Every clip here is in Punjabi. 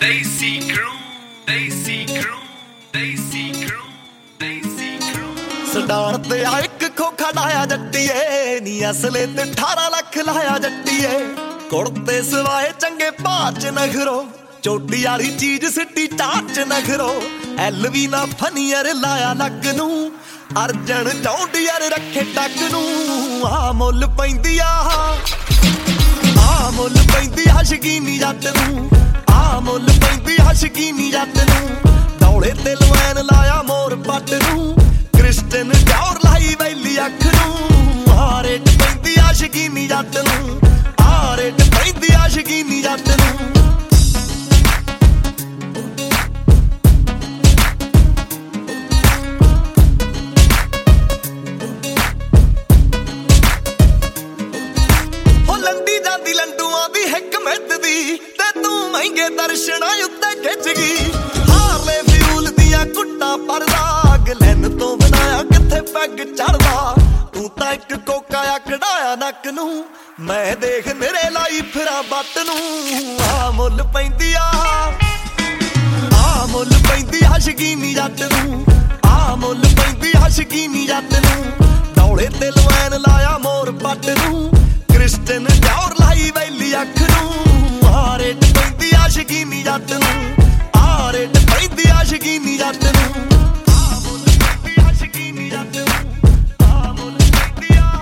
Desi Crew, Desi Crew, Desi Crew, Desi Crew। ਸਡਾਣ ਤੇ ਆ ਇੱਕ ਖੋਖਾ ਡਾਇਆ ਜੱਟੀਏ ਨੀ ਅਸਲੇ ਤੇ 18 ਲੱਖ ਲਾਇਆ ਜੱਟੀਏ। ਕੁੜਤੇ ਸਵਾਏ ਚੰਗੇ ਭਾਚ ਨਖਰੋ ਚੋਟੀ ਵਾਲੀ ਚੀਜ਼ ਸਿੱਟੀ ਚਾਚ ਨਖਰੋ। ਐਲਵੀ ਨਾ ਫਨੀਅਰ ਲਾਇਆ ਨੱਕ ਨੂੰ ਅਰਜਨ ਚੌਂਡੀਅਰ ਰੱਖੇ ਟੱਕ ਨੂੰ। ਆ ਮੁੱਲ ਪੈਂਦੀ ਆ ਮੁੱਲ ਪੈਂਦੀ ਆ ਸ਼ਕੀਨੀ ਜੱਟ ਨੂੰ। ਆ ਮੁੱਲ ਪੈਂਦੀ ਆ ਸ਼ਕੀਨੀ ਜੱਟ ਨੂੰ। ਦੌੜੇ ਤੇ ਲਵੈਨ ਲਾਇਆ ਮੋਰ ਪੱਟ ਨੂੰ ਕ੍ਰਿਸਟਨ ਡੌਰ ਲਾਈ ਵੈਲੀ ਅੱਖ ਨੂੰ। ਆ ਰੇਟ ਪੈਂਦੀ ਆ ਸ਼ਕੀਨੀ ਜੱਟ ਨੂੰ। ਆ ਰੇਟ ਪੈਂਦੀ ਆ ਸ਼ਕੀਨੀ ਜੱਟ ਨੂੰ। ਲੰਡੂਆਂ ਦੀ ਹਕਮਤ ਦੀ ਤੇ ਤੂੰ ਮਹਿੰਗੇ ਦਰਸ਼ਨਾਂ ਉੱਤੇ ਖਿੱਚ ਗਈ। ਹਾਰਲੇ ਫਿਊਲ ਦੀਆਂ ਕੁੱਟਾਂ ਪਰਦਾ ਗਲੈਨ ਤੋਂ ਬਣਾਇਆ ਕਿੱਥੇ ਪੈਗ ਚੜਦਾ। ਤੂੰ ਤਾਂ ਇੱਕ ਕੋਕਾ ਆ ਕਢਾਇਆ ਨੱਕ ਨੂੰ ਮੈਂ ਦੇਖ ਮੇਰੇ ਲਾਈ ਫਿਰਾਂ ਬੱਟ ਨੂੰ। ਆ ਮੁੱਲ ਪੈਂਦੀ ਆ ਮੁੱਲ ਪੈਂਦੀ ਆ ਸ਼ਕੀਨੀ ਜੱਟ ਨੂੰ। ਆ ਮੁੱਲ ਪੈਂਦੀ ਆ ਸ਼ਕੀਨੀ ਜੱਟ ਨੂੰ। ਦੌੜੇ ਤੇ ਲਵੈਨ ਲਾਇਆ ਮੋਰ ਪੱਟ ਨੂੰ ਕ੍ਰਿਸਟਨ ਡੌਰ ਲਾਈ ਵੈਲੀ ਅੱਖ ਨੂੰ। ਆ ਰੇਟ ਪੈਂਦੀ ਆ ਸ਼ਕੀਨੀ ਜੱਟ ਨੂੰ। ਆ ਰੇਟ ਪੈਂਦੀ ਆ ਸ਼ਕੀਨੀ ਜੱਟ ਨੂੰ। ਆ ਮੁੱਲ ਪੈਂਦੀ ਆ ਸ਼ਕੀਨੀ ਜੱਟ ਨੂੰ। ਆ ਮੁੱਲ ਪੈਂਦੀ ਆ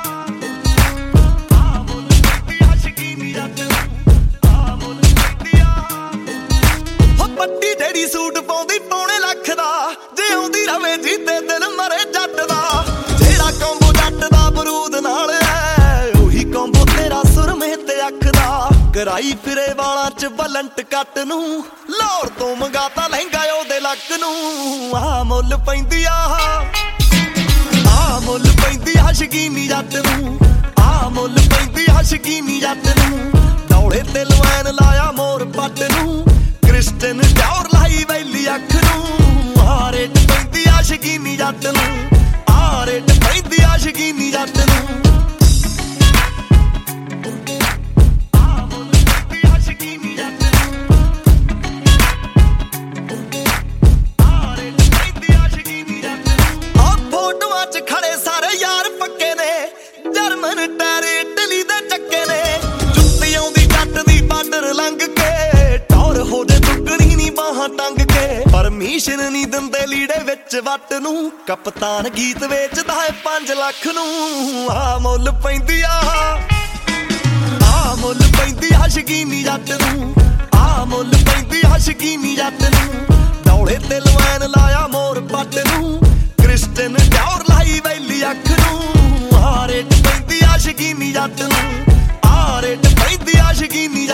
ਮੁੱਲ ਪੈਂਦੀ ਆ ਸ਼ਕੀਨੀ ਜੱਟ ਨੂੰ। ਆ ਮੁੱਲ ਪੈਂਦੀ ਆ ਹੋ ਪੱਟੀ ਜਿਹੜੀ ਸੂਟ ਪਾਉਂਦੀ ਪੌਣੇ ਲੱਖ ਦਾ ਜੇ ਆਉਂਦੀ ਰਵੇ ਜੀਤੇ ਦਿਲ ਮਰੇ ਜੱਟ ਦਾ। ਜਿਹੜਾ ਕੰਬੋ ਜੱਟ ਦਾ ਬਰੂਦ ਨਾਲ ਤੇਰਾ ਸੁਰਮੇ ਤੇ ਅੱਖ ਦਾ ਕਰਾਈ ਫਿਰੇ ਵਾਲਾਂ ਚ ਬਲੰਟ ਕੱਟ ਨੂੰ। ਲਾਹੌਰ ਤੋਂ ਮੰਗਾਤਾ ਲਹਿੰਗਾ ਉਹਦੇ ਲੱਕ ਨੂੰ। ਆ ਮੁੱਲ ਪੈਂਦੀ ਆ ਮੁੱਲ ਪੈਂਦੀ ਆ ਸ਼ਕੀਨੀ ਜੱਟ ਨੂੰ। ਆ ਮੁੱਲ ਪੈਂਦੀ ਆ ਸ਼ਕੀਨੀ ਜੱਟ ਨੂੰ। ਦੌੜੇ ਤੇ ਲਵੈਨ ਲਾਇਆ ਮੋਰ ਪੱਟ ਨੂੰ ਕ੍ਰਿਸਟਨ ਡੌਰ ਲਾਈ ਵੈਲੀ ਅੱਖ ਨੂੰ। ਆ ਰੇਟ ਪੈਂਦੀ ਆ ਸ਼ਕੀਨੀ ਜੱਟ ਨੂੰ। ਆ ਰੇਟ ਪੈਂਦੀ ਆ ਸ਼ਕੀਨੀ ਜੱਟ ਨੂੰ। ਟੈਰੇ ਇਟਲੀ ਦੇ ਚੱਕੇ ਨੇ ਜੁੱਤੀ ਆਉਂਦੀ ਜੱਟ ਦੀ ਬਾਰਡਰ ਲੰਘ ਕੇ ਟੌਰ ਹੋ ਜੇ ਦੁੱਗਣੀ ਨੀ ਬਾਹਾਂ ਟੰਗ ਕੇ। ਪਰਮਿਸ਼ਨ ਨੀ ਦਿੰਦੇ ਲੀੜੇ ਵਿੱਚ ਵੱਟ ਨੂੰ ਕਪਤਾਨ ਗੀਤ ਵੇਚਦਾ ਹੈ 5 ਲੱਖ ਨੂੰ। ਆ ਮੁੱਲ ਪੈਂਦੀ ਆ ਮੁੱਲ ਪੈਂਦੀ ਆ ਸ਼ਕੀਨੀ ਜੱਟ ਨੂੰ। ਆ ਮੁੱਲ ਪੈਂਦੀ ਆ ਸ਼ਕੀਨੀ ਜੱਟ ਨੂੰ। ਦੌੜੇ ਤੇ ਲਵੈਨ ਲਾਇਆ ਮੋਰ ਪੱਟ ਨੂੰ ਕ੍ਰਿਸਟਨ ਡੌਰ ਲਾਈ ਵੈਲੀ ਅੱਖ ਨੂੰ। ਆ ਰੇਟ ਪੈਂਦੀ ਆ ਸ਼ਕੀਨੀ ਜੱਟ ਨੂੰ। ਆ ਰੇਟ ਪੈਂਦੀ ਆ ਸ਼ਕੀਨੀ